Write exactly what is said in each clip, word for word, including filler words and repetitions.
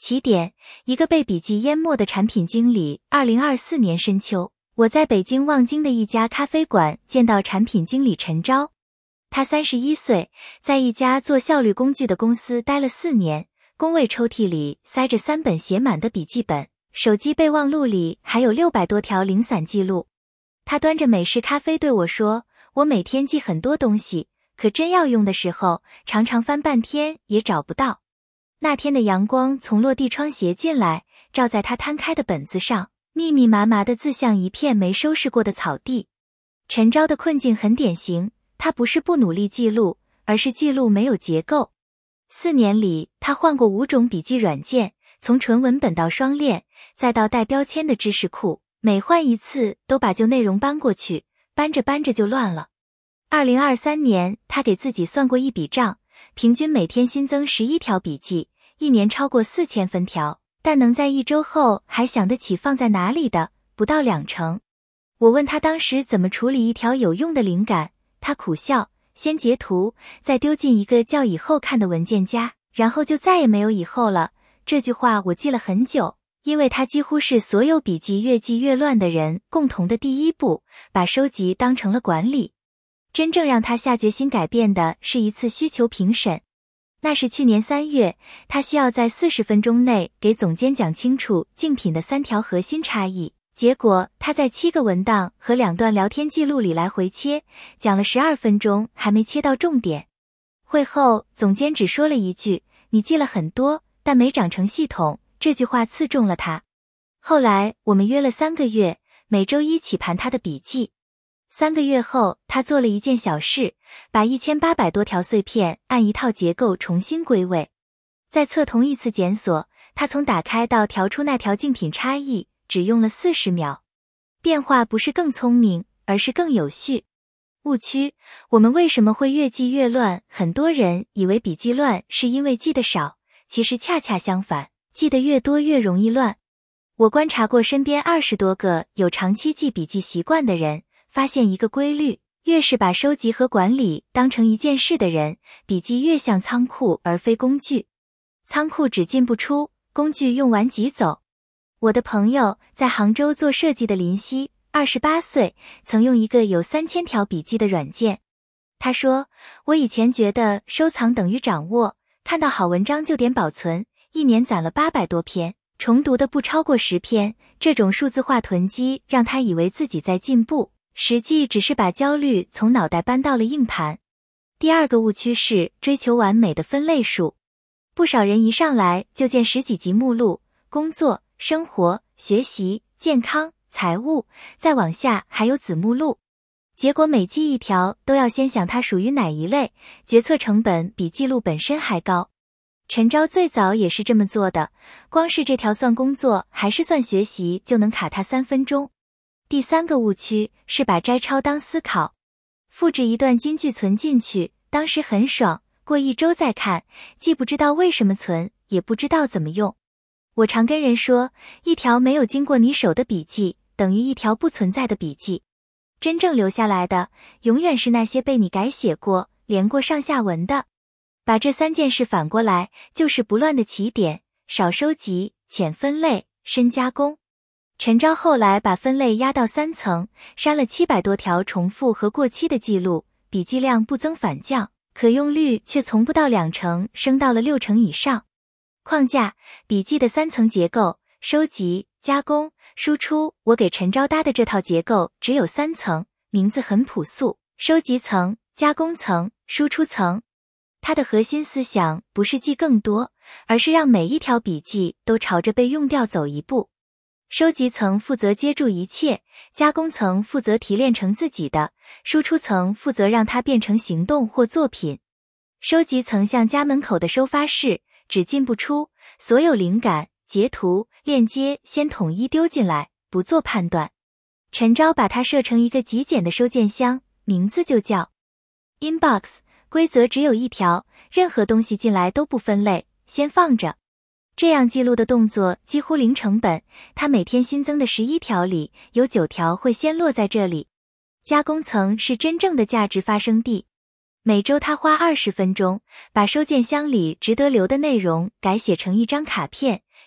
起点，一个被笔记淹没的产品经理。二零二四年深秋，我在北京望京的一家咖啡馆见到产品经理陈钊。他三十一岁，在一家做效率工具的公司待了四年，工位抽屉里塞着三本写满的笔记本，手机备忘录里还有六百多条零散记录。他端着美式咖啡对我说，我每天记很多东西，可真要用的时候，常常翻半天也找不到。那天的阳光从落地窗斜进来，照在他摊开的本子上，密密麻麻的字像一片没收拾过的草地。陈钊的困境很典型，他不是不努力记录，而是记录没有结构。四年里，他换过五种笔记软件，从纯文本到双链，再到带标签的知识库，每换一次都把旧内容搬过去，搬着搬着就乱了。二零二三年，他给自己算过一笔账，平均每天新增十一条笔记，一年超过四千分条，但能在一周后还想得起放在哪里的，不到两成。我问他当时怎么处理一条有用的灵感，他苦笑，先截图，再丢进一个叫以后看的文件夹，然后就再也没有以后了。这句话我记了很久，因为它几乎是所有笔记越记越乱的人共同的第一步，把收集当成了管理。真正让他下决心改变的是一次需求评审。那是去年三月，他需要在四十分钟内给总监讲清楚竞品的三条核心差异。结果他在七个文档和两段聊天记录里来回切，讲了十二分钟还没切到重点。会后，总监只说了一句，你记了很多，但没长成系统，这句话刺中了他。后来我们约了三个月，每周一起盘他的笔记。三个月后，他做了一件小事，把一千八百多条碎片按一套结构重新归位。再测同一次检索，他从打开到调出那条竞品差异只用了四十秒。变化不是更聪明，而是更有序。误区，我们为什么会越记越乱？很多人以为笔记乱是因为记得少，其实恰恰相反，记得越多越容易乱。我观察过身边二十多个有长期记笔记习惯的人，发现一个规律，越是把收集和管理当成一件事的人，笔记越像仓库而非工具。仓库只进不出，工具用完即走。我的朋友在杭州做设计的林夕，二十八岁，曾用一个有三千条笔记的软件。他说，我以前觉得收藏等于掌握，看到好文章就点保存，一年攒了八百多篇，重读的不超过十篇，这种数字化囤积让他以为自己在进步，实际只是把焦虑从脑袋搬到了硬盘。第二个误区是追求完美的分类术。不少人一上来就见十几级目录，工作、生活、学习、健康、财务，再往下还有子目录。结果每记一条都要先想它属于哪一类，决策成本比记录本身还高。陈钊最早也是这么做的，光是这条算工作还是算学习就能卡他三分钟。第三个误区是把摘抄当思考，复制一段金句存进去，当时很爽，过一周再看，既不知道为什么存，也不知道怎么用。我常跟人说，一条没有经过你手的笔记，等于一条不存在的笔记。真正留下来的，永远是那些被你改写过、连过上下文的。把这三件事反过来，就是不乱的起点，少收集，浅分类，深加工。陈钊后来把分类压到三层，删了七百多条重复和过期的记录，笔记量不增反降，可用率却从不到两成升到了六成以上。框架，笔记的三层结构，收集、加工、输出。我给陈钊搭的这套结构只有三层，名字很朴素，收集层、加工层、输出层。它的核心思想不是记更多，而是让每一条笔记都朝着被用掉走一步。收集层负责接住一切，加工层负责提炼成自己的，输出层负责让它变成行动或作品。收集层像家门口的收发室，只进不出，所有灵感、截图、链接先统一丢进来，不做判断。陈钊把它设成一个极简的收件箱，名字就叫 Inbox， 规则只有一条，任何东西进来都不分类，先放着。这样记录的动作几乎零成本，他每天新增的十一条里，有九条会先落在这里。加工层是真正的价值发生地。每周他花二十分钟，把收件箱里值得留的内容改写成一张卡片，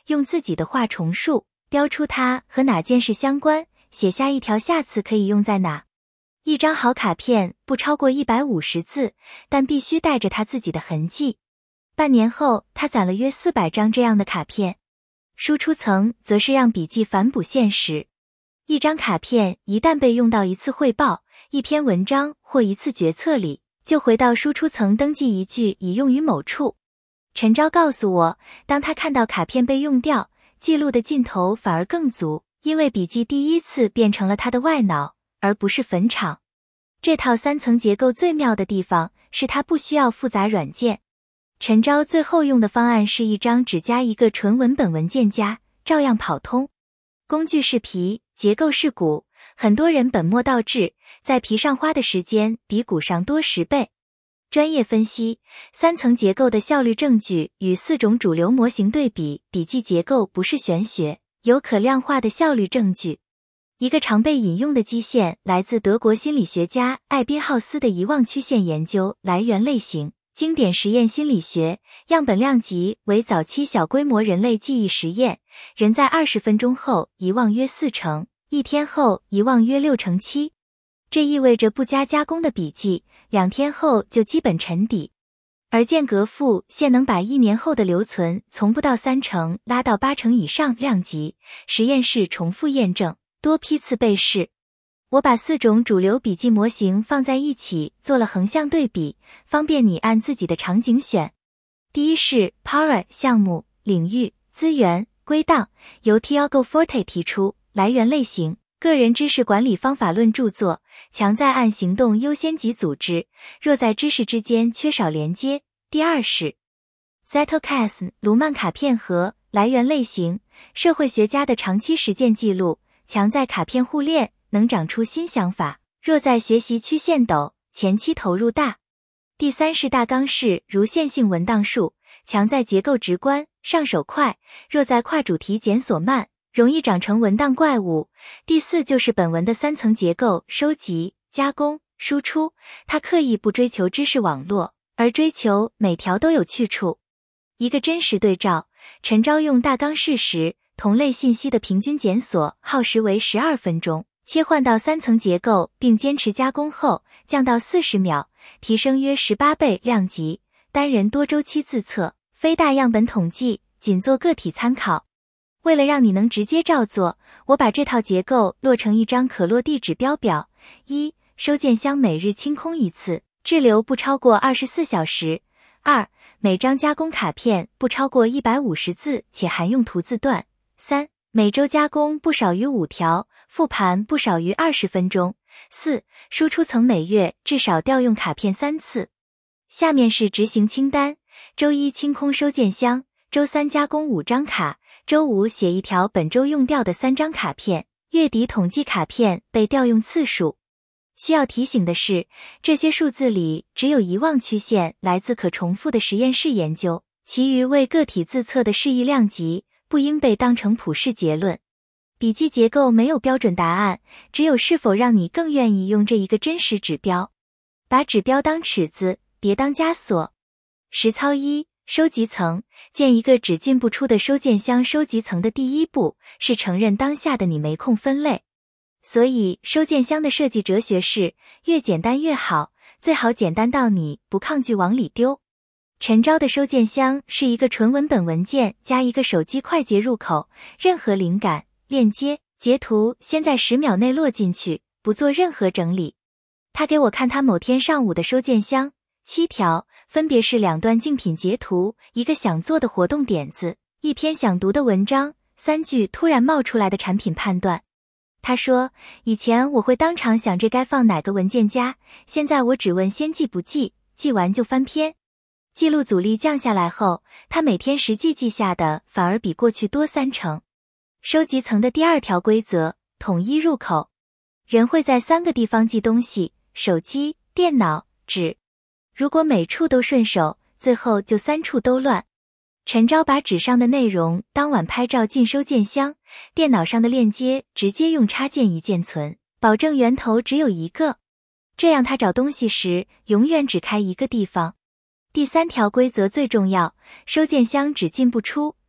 用自己的话重述，标出它和哪件事相关，写下一条下次可以用在哪。一张好卡片不超过一百五十字，但必须带着他自己的痕迹。半年后，他攒了约四百张这样的卡片。输出层则是让笔记反哺现实。一张卡片一旦被用到一次汇报、一篇文章或一次决策里，就回到输出层登记一句已用于某处。陈钊告诉我，当他看到卡片被用掉，记录的劲头反而更足，因为笔记第一次变成了他的外脑，而不是坟场。这套三层结构最妙的地方是它不需要复杂软件。陈钊最后用的方案是一张只加一个纯文本文件夹，照样跑通。工具是皮，结构是骨，很多人本末倒置，在皮上花的时间比骨上多十倍。专业分析，三层结构的效率证据与四种主流模型对比，笔记结构不是玄学，有可量化的效率证据。一个常被引用的基线来自德国心理学家艾宾浩斯的遗忘曲线研究来源类型。经典实验心理学，样本量级为早期小规模人类记忆实验，人在二十分钟后遗忘约四成，一天后遗忘约六成七。这意味着不加加工的笔记，两天后就基本沉底。而间隔复现能把一年后的留存从不到三成拉到八成以上量级，实验室重复验证，多批次被试。我把四种主流笔记模型放在一起做了横向对比，方便你按自己的场景选。第一是 P A R A 项目、领域、资源、归档，由 Tiago Forte 提出，来源类型，个人知识管理方法论著作，强在按行动优先级组织，若在知识之间缺少连接。第二是 Zettelkasten 卢曼卡片盒，来源类型，社会学家的长期实践记录，强在卡片互链，能长出新想法，若在学习曲线陡，前期投入大。第三是大纲式如线性文档术，强在结构直观，上手快，若在跨主题检索慢，容易长成文档怪物。第四就是本文的三层结构，收集、加工、输出，它刻意不追求知识网络，而追求每条都有去处。一个真实对照，陈钊用大纲式时，同类信息的平均检索耗时为十二分钟。切换到三层结构并坚持加工后，降到四十秒，提升约十八倍量级。单人多周期自测，非大样本统计，仅做个体参考。为了让你能直接照做，我把这套结构落成一张可落地指标表。一、收件箱每日清空一次，滞留不超过二十四小时。二、每张加工卡片不超过一百五十字且含用图字段。三、每周加工不少于五条，复盘不少于二十分钟。四、输出层每月至少调用卡片三次。下面是执行清单：周一清空收件箱，周三加工五张卡，周五写一条本周用掉的三张卡片，月底统计卡片被调用次数。需要提醒的是，这些数字里只有遗忘曲线来自可重复的实验室研究，其余为个体自测的适宜量级，不应被当成普世结论。笔记结构没有标准答案，只有是否让你更愿意用这一个真实指标。把指标当尺子，别当枷锁。实操一，收集层。建一个只进不出的收件箱。收集层的第一步是承认当下的你没空分类。所以收件箱的设计哲学是越简单越好，最好简单到你不抗拒往里丢。陈钊的收件箱是一个纯文本文件加一个手机快捷入口，任何灵感、链接、截图先在十秒内落进去，不做任何整理。他给我看他某天上午的收件箱，七条，分别是两段竞品截图，一个想做的活动点子，一篇想读的文章，三句突然冒出来的产品判断。他说，以前我会当场想这该放哪个文件夹，现在我只问先记不记，记完就翻篇。记录阻力降下来后，他每天实际记下的反而比过去多三成。收集层的第二条规则，统一入口。人会在三个地方记东西，手机、电脑、纸。如果每处都顺手，最后就三处都乱。陈钊把纸上的内容当晚拍照进收件箱，电脑上的链接直接用插件一键存，保证源头只有一个。这样他找东西时永远只开一个地方。第三条规则最重要，收件箱只进不出，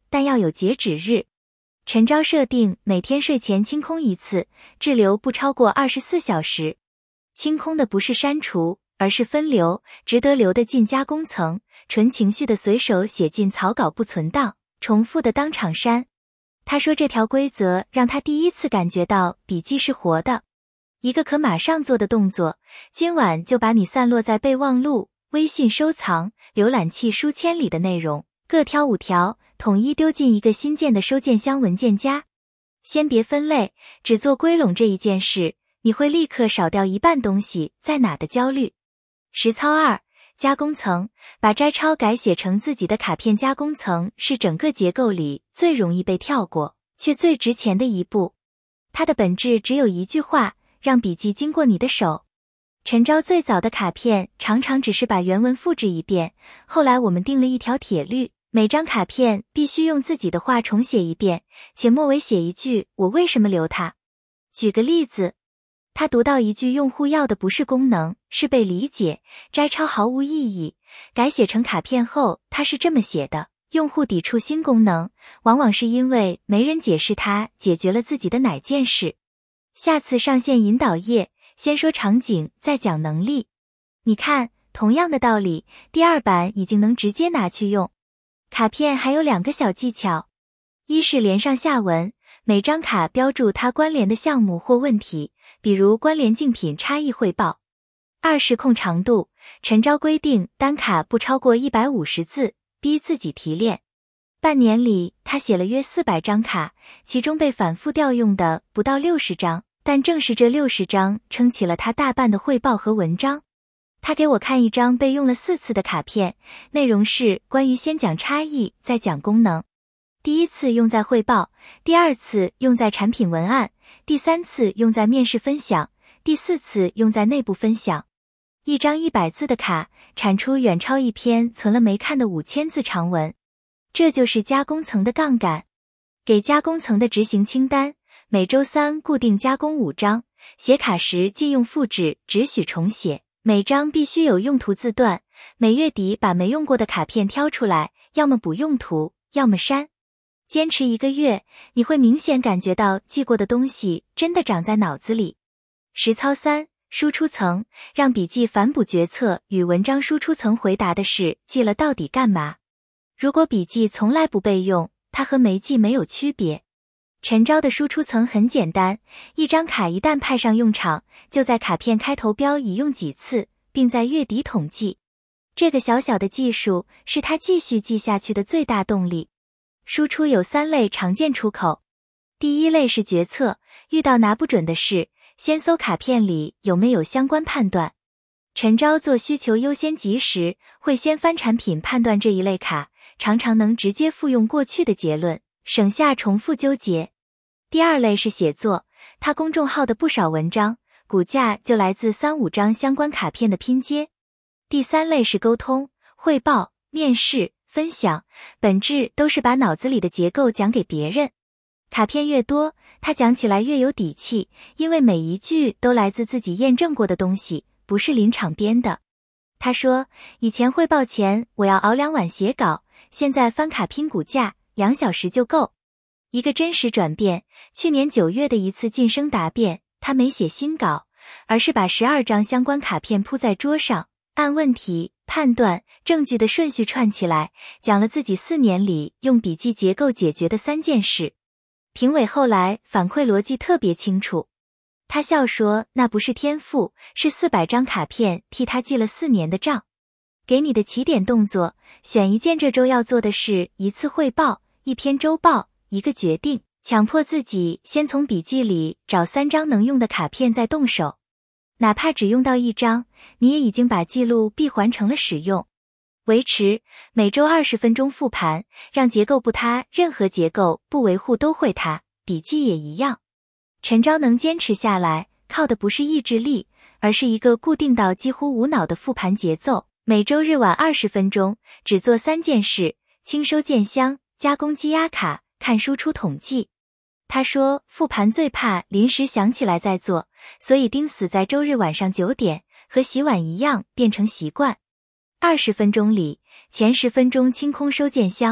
但要有截止日。陈昭设定每天睡前清空一次，滞留不超过二十四小时。清空的不是删除，而是分流，值得留的进加工层，纯情绪的随手写进草稿不存档，重复的当场删。他说这条规则让他第一次感觉到笔记是活的，一个可马上做的动作，今晚就把你散落在备忘录、微信收藏、浏览器书签里的内容，各挑五条，统一丢进一个新建的收件箱文件夹。先别分类，只做归拢这一件事，你会立刻少掉一半东西在哪的焦虑。实操二，加工层，把摘抄改写成自己的卡片。加工层是整个结构里最容易被跳过，却最值钱的一步。它的本质只有一句话，让笔记经过你的手。陈昭最早的卡片常常只是把原文复制一遍，后来我们定了一条铁律，每张卡片必须用自己的话重写一遍，且末尾写一句我为什么留它。举个例子，他读到一句用户要的不是功能，是被理解，摘抄毫无意义。改写成卡片后，他是这么写的：用户抵触新功能，往往是因为没人解释他解决了自己的哪件事。下次上线引导页，先说场景，再讲能力。你看，同样的道理，第二版已经能直接拿去用。卡片还有两个小技巧，一是连上下文，每张卡标注它关联的项目或问题，比如关联竞品差异汇报。二是控长度，陈昭规定单卡不超过一百五十字，逼自己提炼。半年里，他写了约四百张卡，其中被反复调用的不到六十张，但正是这六十张撑起了他大半的汇报和文章。他给我看一张被用了四次的卡片，内容是关于先讲差异，再讲功能。第一次用在汇报，第二次用在产品文案，第三次用在面试分享，第四次用在内部分享。一张一百字的卡，产出远超一篇存了没看的五千字长文。这就是加工层的杠杆。给加工层的执行清单，每周三固定加工五张，写卡时禁用复制，只许重写。每张必须有用途字段，每月底把没用过的卡片挑出来，要么补用途，要么删。坚持一个月，你会明显感觉到记过的东西真的长在脑子里。实操三，输出层，让笔记反哺决策与文章输出层回答的是记了到底干嘛。如果笔记从来不备用，它和没记没有区别。陈昭的输出层很简单，一张卡一旦派上用场，就在卡片开头标已用几次，并在月底统计。这个小小的技术是他继续记下去的最大动力。输出有三类常见出口。第一类是决策，遇到拿不准的事，先搜卡片里有没有相关判断。陈昭做需求优先级时，会先翻产品判断这一类卡，常常能直接复用过去的结论，省下重复纠结。第二类是写作，他公众号的不少文章，骨架就来自三五张相关卡片的拼接。第三类是沟通，汇报、面试、分享，本质都是把脑子里的结构讲给别人。卡片越多，他讲起来越有底气，因为每一句都来自自己验证过的东西，不是临场编的。他说，以前汇报前我要熬两晚写稿，现在翻卡拼骨架，两小时就够。一个真实转变，去年九月的一次晋升答辩，他没写新稿，而是把十二张相关卡片铺在桌上，按问题、判断、证据的顺序串起来，讲了自己四年里用笔记结构解决的三件事。评委后来反馈逻辑特别清楚，他笑说那不是天赋，是四百张卡片替他记了四年的账。给你的起点动作，选一件这周要做的事，一次汇报，一篇周报，一个决定，强迫自己先从笔记里找三张能用的卡片再动手。哪怕只用到一张，你也已经把记录闭环成了使用。维持每周二十分钟复盘，让结构不塌，任何结构不维护都会塌，笔记也一样。陈昭能坚持下来，靠的不是意志力，而是一个固定到几乎无脑的复盘节奏。每周日晚二十分钟，只做三件事：清收件箱、加工积压卡、看输出统计。他说复盘最怕临时想起来再做，所以盯死在周日晚上九点，和洗碗一样变成习惯。二十分钟里，前十分钟清空收件箱，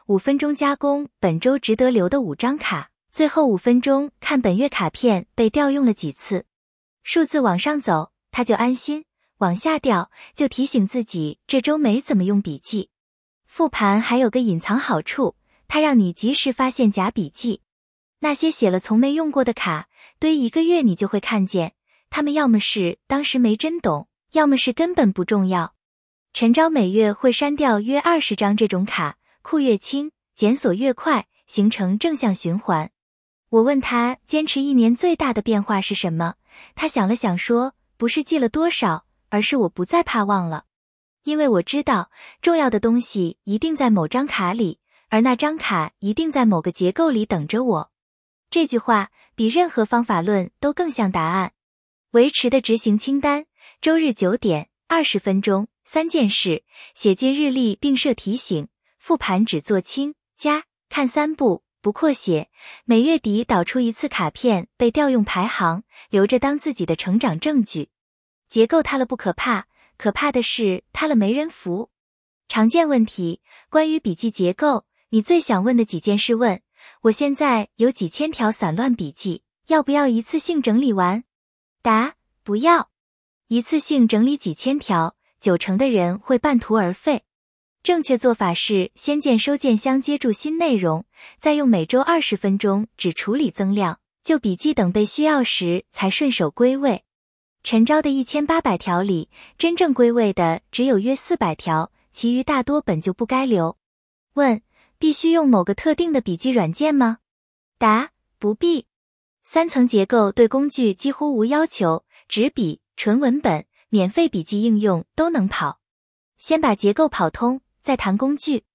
五分钟加工本周值得留的五张卡，最后五分钟看本月卡片被调用了几次。数字往上走，他就安心；往下掉，就提醒自己这周没怎么用笔记。复盘还有个隐藏好处，它让你及时发现假笔记。那些写了从没用过的卡，堆一个月你就会看见，他们要么是当时没真懂，要么是根本不重要。陈昭每月会删掉约二十张这种卡，库越轻，检索越快，形成正向循环。我问他坚持一年最大的变化是什么，他想了想说，不是记了多少，而是我不再怕忘了。因为我知道，重要的东西一定在某张卡里，而那张卡一定在某个结构里等着我。这句话比任何方法论都更像答案。维持的执行清单，周日九点，二十分钟，三件事，写进日历并设提醒，复盘只做轻加，看三部，不扩写，每月底导出一次卡片被调用排行，留着当自己的成长证据。结构塌了不可怕，可怕的是塌了没人扶。常见问题，关于笔记结构，你最想问的几件事问，我现在有几千条散乱笔记，要不要一次性整理完？答：不要。一次性整理几千条，九成的人会半途而废。正确做法是先建收件箱接住新内容，再用每周二十分钟只处理增量，旧笔记等被需要时才顺手归位。陈昭的一千八百条里，真正归位的只有约四百条，其余大多本就不该留。问：必须用某个特定的笔记软件吗？答：不必。三层结构对工具几乎无要求，纸笔、纯文本、免费笔记应用都能跑。先把结构跑通，再谈工具。